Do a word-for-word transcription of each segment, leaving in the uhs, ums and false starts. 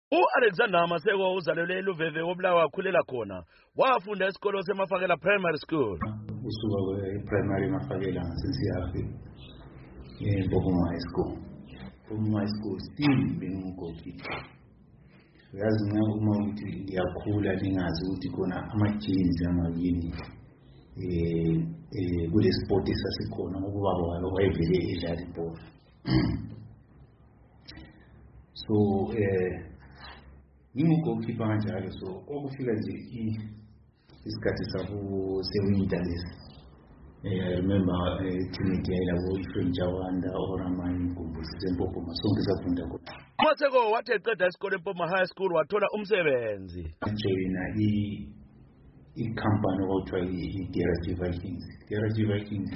U-Alexander Maseko uzalelwe eLuveve oBulawayo wakhulela khona. Wafunda esikolo seMafakela Primary School. Usuka e-primary Mafakela ngasensiyafi eMpophoma High School. From high school still bengigoalkeeper. Uyazi mina uma ukuthi ngiyakhula ningazi ukuthi khona ama-genes amabili eh eh kule sport esasikhona ngokuba baba wayevele edlala ibhola. So eh ngingugoalkeeper kanjalo, so okufika nje isikhathi sabo sewinter lesi. I remember team yayilabo iFrame Jawanda oramani Nkumbusi eMpophoma sonke safunda khona. Maseko wathi eqeda isikole eMpophoma High School wathola umsebenzi. Joina i i-company okuthiwa i-D R G Vikings. D R G Vikings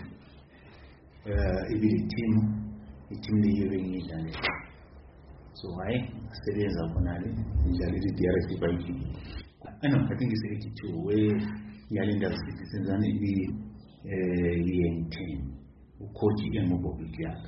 eh ibili team i-team leyo bengidlalela. So hayi sebenza khona le njalo i-D R G Vikings. I know I think it's eighty-two where Yalenders senzani ibi eh ten ucoach eMbobbi yakhe.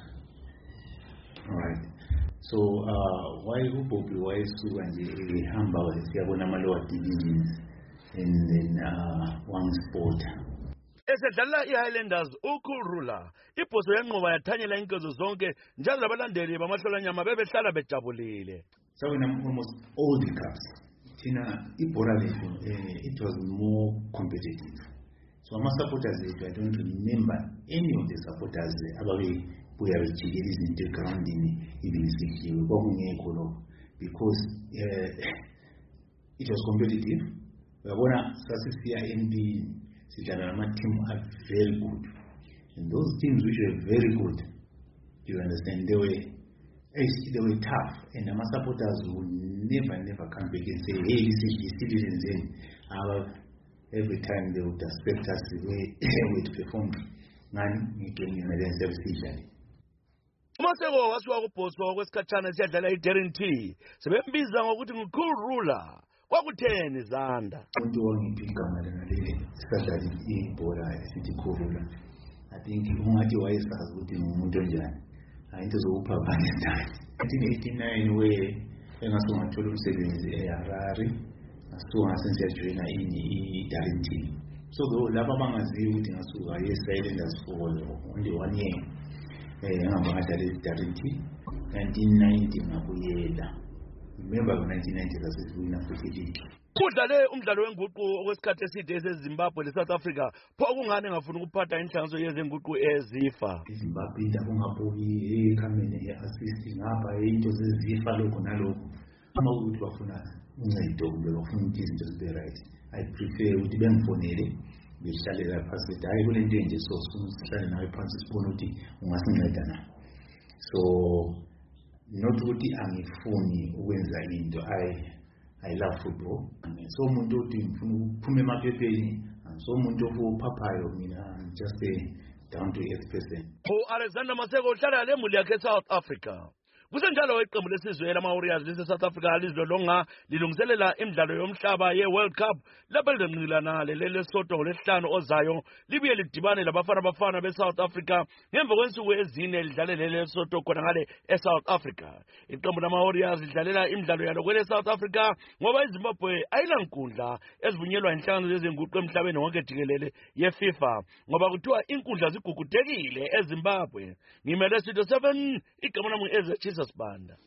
All right. So uh why uBobbi why suka nje ehamba siyabona amalowa divisions and then uh one sport. Esedlala iHighlanders uKhulula ibhoso yanqoba yathanyela inkezo zonke njalo labalandeli bamahlolanyama bebehlala bejabulile. So we almost all the cups. Tina ibhola lethu it was more competitive. So ama supporters lethu, I don't remember any of the supporters ababe buya bejikela izinto groundini ibisikhiwe kwakungekho lokho because uh, it was competitive. Uyabona sasisiya empini sidlala nama team are very good, and those teams which were very good, you understand, they were they were tough, and our supporters would never never come back and say, hey, this is the citizens in our. Every time they would expect us the way we perform. Man, you can imagine self-season. Maseko wasuka kubhoso kwesikhatshana siyadlala iDarrenty sebembiza ngokuthi nguKhulula. Kwakutheni Zanda? Umuntu wangiphika ngale leli sikadlala ibhola esithi Khulula. I think ungathi wayesazi ukuthi umuntu onjani. Into zokuphapha ndani. nineteen eighty-nine we engasongathola umsebenzi eHarare. So ngasenze joina iDarrenty. So laba bangaziyo ukuthi ngasuka yeSilanders for only one year. Eh ngihamba ngadlala iDarrenty nineteen ninety ngabuyela. Remember nineteen ninety sasiwina futhi league. Kudlale umdlalo wenguqu okwesikhathi eside eseZimbabwe leSouth Africa. Pho kungane ngafuna ukuphatha inhlanganiso yezenguqu eZifa. iZimbabwe inda kungabuyi ekhamene eassist ngapha into zeZifa lokho nalokho. Uma ukuthi bafuna uncedo kumbe bafuna ukuthi izinto zibe right, I prefer ukuthi bengifonele behlale lapha phasi hayi kule nto nje so sihlale nawe phansi sibone ukuthi ungasinceda na. So not ukuthi angifuni ukwenza into, I I love football. So umuntu uthi ngifuna ukuphuma emaphepheni, so umuntu ophaphayo mina I'm just a down to earth person. U-Alexander Maseko uhlala lemuli yakhe eSouth Africa. Kusenjalo iqembu lesizwe lama-Warriors lise-South Africa lizilolonga lilungiselela imidlalo yomhlaba ye-World Cup lapho lizoncilana leleSotho ngolesihlanu ozayo libuye lidibane labafana bafana be-South Africa ngemva kwensuku ezine lidlale leleSotho khona ngale e-South Africa. Iqembu lama-Warriors lidlalela imidlalo yalo kwele-South Africa ngoba iZimbabwe ayilankundla ezivunyelwa inhlangano yezenguqu emhlabeni wonke jikelele ye-FIFA ngoba kuthiwa inkundla zigugutekile eZimbabwe. Ngimele Studio seven igama lami eze Jesus Banda.